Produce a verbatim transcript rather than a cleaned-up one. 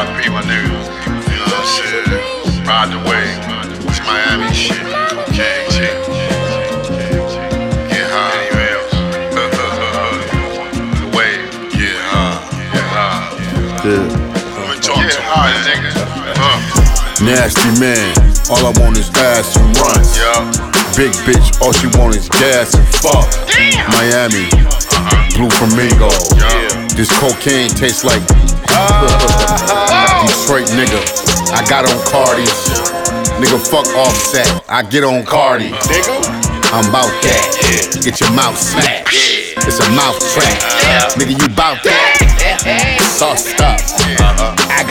R P my nigga. You know what I'm saying? Ride the wave. It's Miami shit. Cocaine shit. Get high. Anywhere else. The wave. Get high. Get high. Yeah. Let me talk to high, nigga. Uh. Nasty man, all I want is ass and runs. Yeah. Big bitch, all she want is gas and fuck. Damn. Miami, Uh-huh. blue flamingo. Yeah. This cocaine tastes like Detroit nigga. I got on Cardi. Nigga, fuck Offset. I get on Cardi. Nigga. I'm bout that. Get your mouth smacked. It's a mouth track. Nigga, you bout that. Sauced up.